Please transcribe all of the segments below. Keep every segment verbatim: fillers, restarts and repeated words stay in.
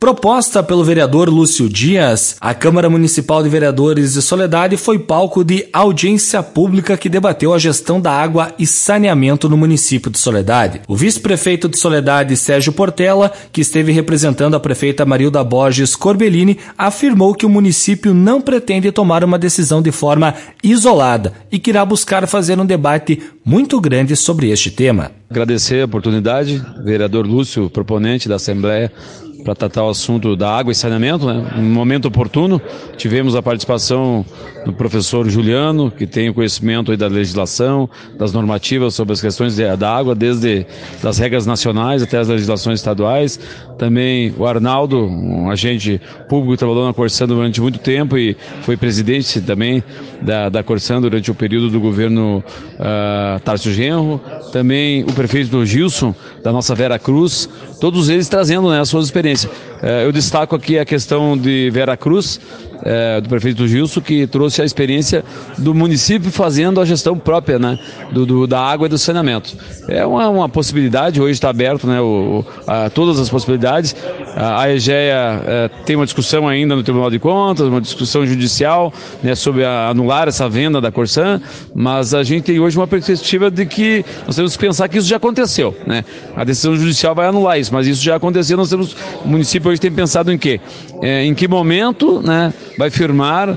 Proposta pelo vereador Lúcio Dias, a Câmara Municipal de Vereadores de Soledade foi palco de audiência pública que debateu a gestão da água e saneamento no município de Soledade. O vice-prefeito de Soledade, Sérgio Portela, que esteve representando a prefeita Marilda Borges Corbellini, afirmou que o município não pretende tomar uma decisão de forma isolada e que irá buscar fazer um debate muito grande sobre este tema. Agradecer a oportunidade, vereador Lúcio, proponente da Assembleia, para tratar o assunto da água e saneamento, né? Em um momento oportuno, tivemos a participação do professor Juliano, que tem o conhecimento aí da legislação, das normativas sobre as questões de, da água, desde as regras nacionais até as legislações estaduais. Também o Arnaldo, um agente público que trabalhou na Corsan durante muito tempo e foi presidente também da, da Corsan durante o período do governo uh, Tarcísio Genro. Também o prefeito do Gilson, da nossa Vera Cruz, todos eles trazendo, né, as suas experiências. Eu destaco aqui a questão de Vera Cruz, é, do prefeito Gilson, que trouxe a experiência do município fazendo a gestão própria, né, do, do, da água e do saneamento. É uma, uma possibilidade, hoje está aberto, né, o, a, todas as possibilidades. A, a EGEA é, tem uma discussão ainda no Tribunal de Contas, uma discussão judicial, né, sobre a, anular essa venda da Corsan, mas a gente tem hoje uma perspectiva de que nós temos que pensar que isso já aconteceu, né? A decisão judicial vai anular isso, mas isso já aconteceu. Nós temos, o município hoje tem pensado em quê? É, em que momento, né, vai firmar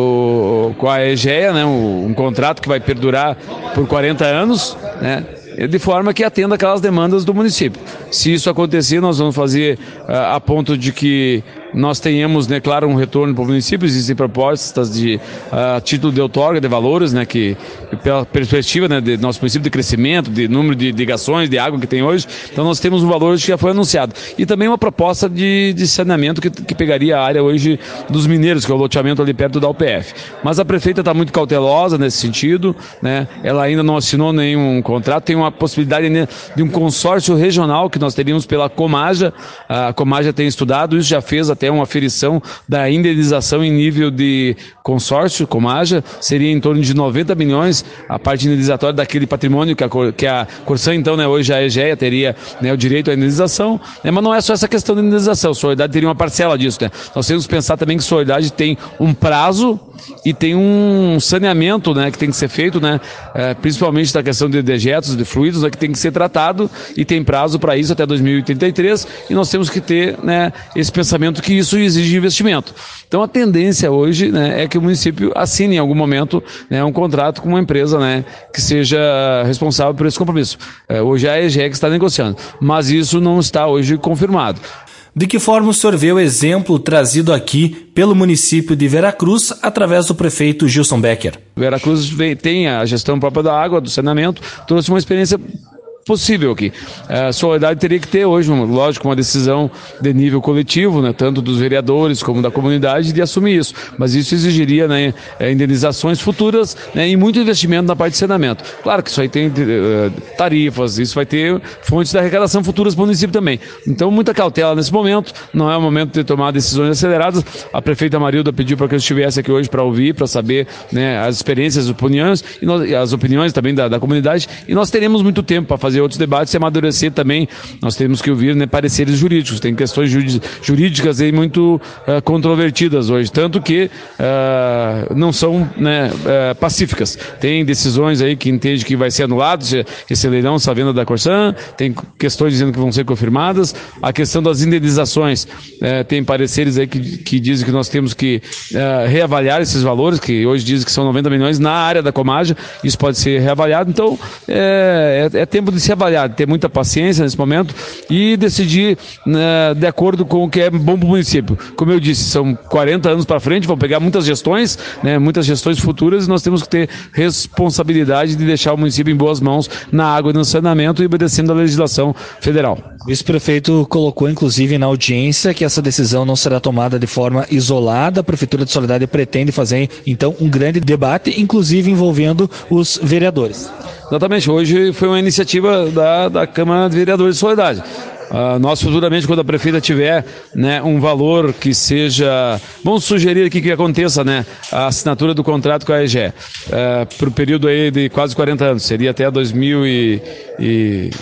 o, com a EGEA, né, um, um contrato que vai perdurar por quarenta anos, né, de forma que atenda aquelas demandas do município. Se isso acontecer, nós vamos fazer uh, a ponto de que nós tenhamos, né, claro, um retorno para o município. Existem propostas de uh, título de outorga de valores, né, que pela perspectiva, né, de nosso município de crescimento, de número de ligações de água que tem hoje, então nós temos um valor que já foi anunciado. E também uma proposta de, de saneamento que, que pegaria a área hoje dos mineiros, que é o loteamento ali perto da U P F. Mas a prefeita está muito cautelosa nesse sentido, né, ela ainda não assinou nenhum contrato, tem uma possibilidade, né, de um consórcio regional que nós teríamos pela Comaja. A Comaja tem estudado isso, já fez até uma aferição da indenização em nível de consórcio. Comaja seria em torno de noventa milhões a parte indenizatória daquele patrimônio que a, que a Corsan, então, né, hoje a EGEA teria, né, o direito à indenização, né, mas não é só essa questão da indenização. Soledade teria uma parcela disso, né? Nós temos que pensar também que Soledade tem um prazo e tem um saneamento, né, que tem que ser feito, né, é, principalmente da questão de dejetos, de fluidos, né, que tem que ser tratado, e tem prazo para isso até dois mil e trinta e três, e nós temos que ter, né, esse pensamento que isso exige investimento. Então a tendência hoje, né, é que o município assine em algum momento, né, um contrato com uma empresa, né, que seja responsável por esse compromisso. É, hoje a EGEA que está negociando, mas isso não está hoje confirmado. De que forma o senhor vê o exemplo trazido aqui pelo município de Vera Cruz através do prefeito Gilson Becker? Vera Cruz tem a gestão própria da água, do saneamento, trouxe uma experiência possível aqui. A Soledade teria que ter hoje, lógico, uma decisão de nível coletivo, né, tanto dos vereadores como da comunidade, de assumir isso. Mas isso exigiria, né, indenizações futuras, né, e muito investimento na parte de saneamento. Claro que isso aí tem uh, tarifas, isso vai ter fontes de arrecadação futuras para o município também. Então, muita cautela nesse momento. Não é o momento de tomar decisões aceleradas. A prefeita Marilda pediu para que eu estivesse aqui hoje para ouvir, para saber, né, as experiências, as opiniões, e nós, as opiniões também da, da comunidade, e nós teremos muito tempo para fazer outros debates e amadurecer também. Nós temos que ouvir, né, pareceres jurídicos. Tem questões jurídicas aí muito uh, controvertidas hoje, tanto que uh, não são, né, uh, pacíficas. Tem decisões aí que entende que vai ser anulado esse leilão, essa venda da Corsan, tem questões dizendo que vão ser confirmadas. A questão das indenizações, uh, tem pareceres aí que, que dizem que nós temos que uh, reavaliar esses valores, que hoje dizem que são noventa milhões na área da Comaja. Isso pode ser reavaliado. Então é, é, é tempo de se avaliar, de ter muita paciência nesse momento e decidir, né, de acordo com o que é bom para o município. Como eu disse, são quarenta anos para frente, vão pegar muitas gestões, né, muitas gestões futuras, e nós temos que ter responsabilidade de deixar o município em boas mãos na água e no saneamento e obedecendo a legislação federal. O vice-prefeito colocou, inclusive, na audiência que essa decisão não será tomada de forma isolada. A Prefeitura de Soledade pretende fazer, então, um grande debate, inclusive envolvendo os vereadores. Exatamente, hoje foi uma iniciativa da, da Câmara de Vereadores de Soledade. Uh, nós futuramente, quando a prefeita tiver, né, um valor que seja, vamos sugerir aqui que aconteça, né, a assinatura do contrato com a EGEA uh, para o período aí de quase quarenta anos, seria até dois mil e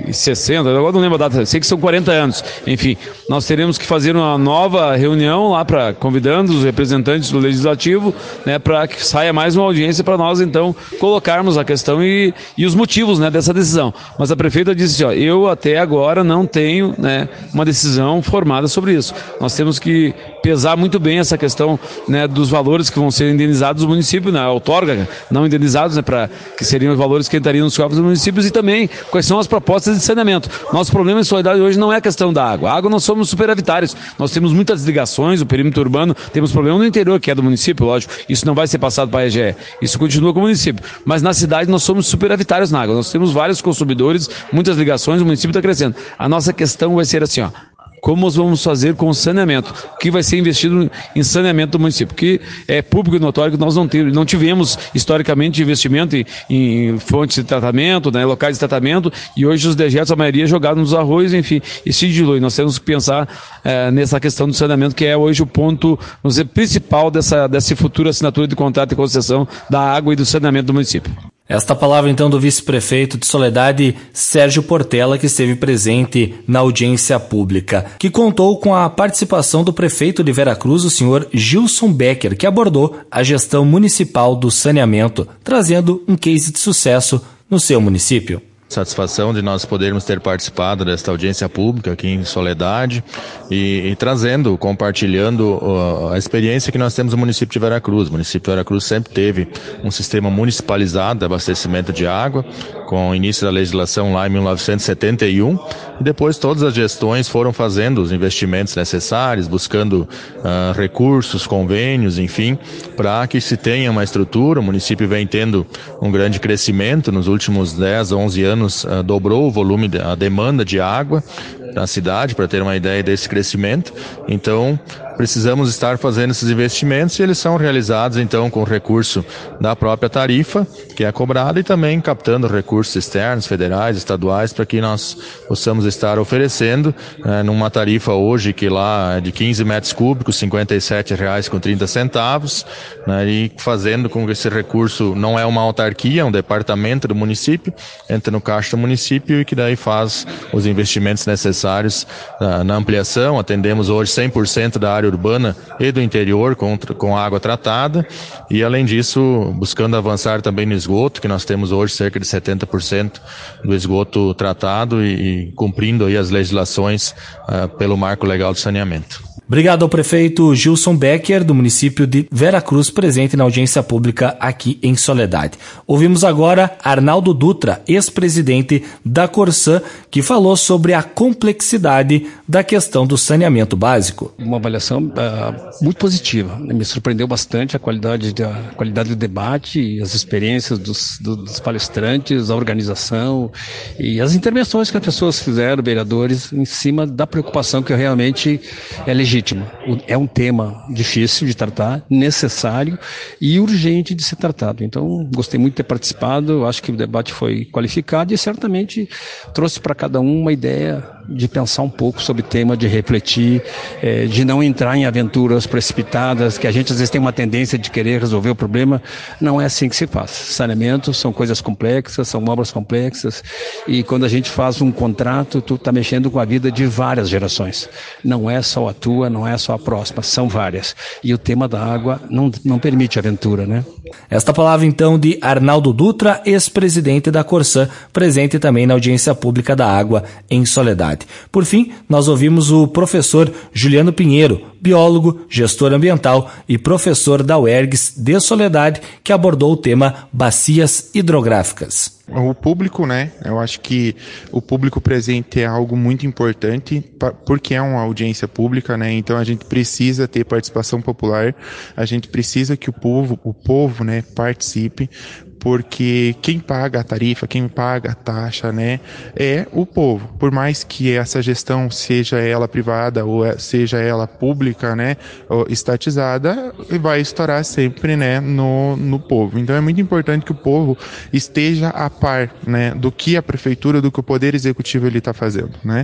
sessenta, agora não lembro a data, sei que são quarenta anos. Enfim, nós teremos que fazer uma nova reunião lá, para convidando os representantes do Legislativo, né, para que saia mais uma audiência para nós, então, colocarmos a questão e, e os motivos, né, dessa decisão. Mas a prefeita disse, ó, eu até agora não tenho, né, uma decisão formada sobre isso. Nós temos que pesar muito bem essa questão, né, dos valores que vão ser indenizados do município, né, a outorga, não indenizados, né, para que seriam os valores que entrariam nos cofres dos municípios, e também quais são as propostas de saneamento. Nosso problema em Soledade hoje não é a questão da água. A água nós somos superavitários. Nós temos muitas ligações, o perímetro urbano, temos problema no interior, que é do município, lógico. Isso não vai ser passado para a E G E. Isso continua com o município. Mas na cidade nós somos superavitários na água. Nós temos vários consumidores, muitas ligações, o município está crescendo. A nossa questão vai ser assim, ó. Como nós vamos fazer com o saneamento? O que vai ser investido em saneamento do município? Porque é público e notório que nós não, teve, não tivemos, historicamente, investimento em, em fontes de tratamento, né, locais de tratamento, e hoje os dejetos, a maioria, é jogado nos arroios, enfim, e se dilui. Nós temos que pensar é, nessa questão do saneamento, que é hoje o ponto, vamos dizer, principal dessa, dessa futura assinatura de contrato de concessão da água e do saneamento do município. Esta palavra, então, do vice-prefeito de Soledade, Sérgio Portela, que esteve presente na audiência pública, que contou com a participação do prefeito de Veracruz, o senhor Gilson Becker, que abordou a gestão municipal do saneamento, trazendo um case de sucesso no seu município. Satisfação de nós podermos ter participado desta audiência pública aqui em Soledade e, e trazendo, compartilhando uh, a experiência que nós temos no município de Veracruz. O município de Veracruz sempre teve um sistema municipalizado de abastecimento de água, com o início da legislação lá em mil novecentos e setenta e um, e depois todas as gestões foram fazendo os investimentos necessários, buscando uh, recursos, convênios, enfim, para que se tenha uma estrutura. O município vem tendo um grande crescimento nos últimos dez, onze anos. Uh, dobrou o volume, de, a demanda de água na cidade, para ter uma ideia desse crescimento. Então, precisamos estar fazendo esses investimentos, e eles são realizados, então, com recurso da própria tarifa, que é cobrada, e também captando recursos externos, federais, estaduais, para que nós possamos estar oferecendo, né, numa tarifa hoje que lá é de quinze metros cúbicos, cinquenta e sete reais com trinta centavos, né, e fazendo com que esse recurso não é uma autarquia, é um departamento do município, entra no caixa do município, e que daí faz os investimentos necessários uh, na ampliação. Atendemos hoje cem por cento da área urbana e do interior com, com água tratada, e além disso buscando avançar também no esgoto, que nós temos hoje cerca de setenta por cento do esgoto tratado, e, e cumprindo aí as legislações uh, pelo marco legal do saneamento. Obrigado ao prefeito Gilson Becker, do município de Veracruz, presente na audiência pública aqui em Soledade. Ouvimos agora Arnaldo Dutra, ex-presidente da Corsã, que falou sobre a complexidade da questão do saneamento básico. Uma avaliação uh, muito positiva. Me surpreendeu bastante a qualidade, de, a qualidade do debate e as experiências dos, dos palestrantes, a organização e as intervenções que as pessoas fizeram, vereadores, em cima da preocupação que realmente é legítima. É um tema difícil de tratar, necessário e urgente de ser tratado. Então, gostei muito de ter participado, acho que o debate foi qualificado e certamente trouxe para cada um uma ideia de pensar um pouco sobre o tema, de refletir, eh, de não entrar em aventuras precipitadas, que a gente às vezes tem uma tendência de querer resolver o problema. Não é assim que se faz. Saneamento são coisas complexas, são obras complexas, e quando a gente faz um contrato, tu está mexendo com a vida de várias gerações. Não é só a tua, não é só a próxima, são várias. E o tema da água não, não permite aventura, né? Esta palavra, então, de Arnaldo Dutra, ex-presidente da Corsã, presente também na audiência pública da água em Soledade. Por fim, nós ouvimos o professor Juliano Pinheiro, biólogo, gestor ambiental e professor da U E R G S de Soledade, que abordou o tema bacias hidrográficas. O público, né? Eu acho que o público presente é algo muito importante, porque é uma audiência pública, né? Então a gente precisa ter participação popular, a gente precisa que o povo, o povo, né, participe, porque quem paga a tarifa, quem paga a taxa, né, é o povo. Por mais que essa gestão seja ela privada ou seja ela pública, né, ou estatizada, vai estourar sempre, né, no, no povo. Então é muito importante que o povo esteja a par, né, do que a prefeitura, do que o poder executivo ele está fazendo, né.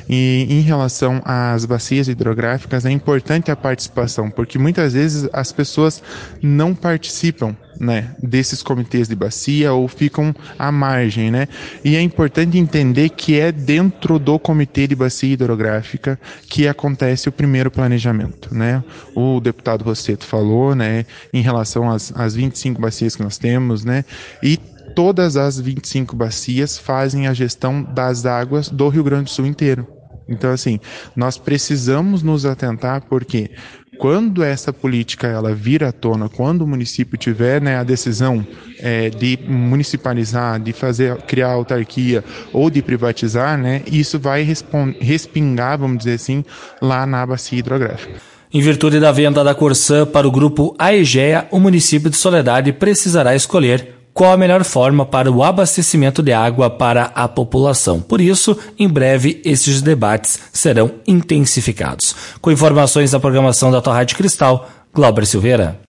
E em relação às bacias hidrográficas, é importante a participação, porque muitas vezes as pessoas não participam, né, desses comitês de bacia ou ficam à margem, né? E é importante entender que é dentro do comitê de bacia hidrográfica que acontece o primeiro planejamento, né? O deputado Rosseto falou, né, em relação às, às vinte e cinco bacias que nós temos, né? E todas as vinte e cinco bacias fazem a gestão das águas do Rio Grande do Sul inteiro. Então, assim, nós precisamos nos atentar porque quando essa política ela vir à tona, quando o município tiver, né, a decisão é, de municipalizar, de fazer, criar autarquia ou de privatizar, né, isso vai respingar, vamos dizer assim, lá na bacia hidrográfica. Em virtude da venda da Corsã para o grupo Aegea, o município de Soledade precisará escolher qual a melhor forma para o abastecimento de água para a população. Por isso, em breve, esses debates serão intensificados. Com informações da programação da tua Rádio Cristal, Glauber Silveira.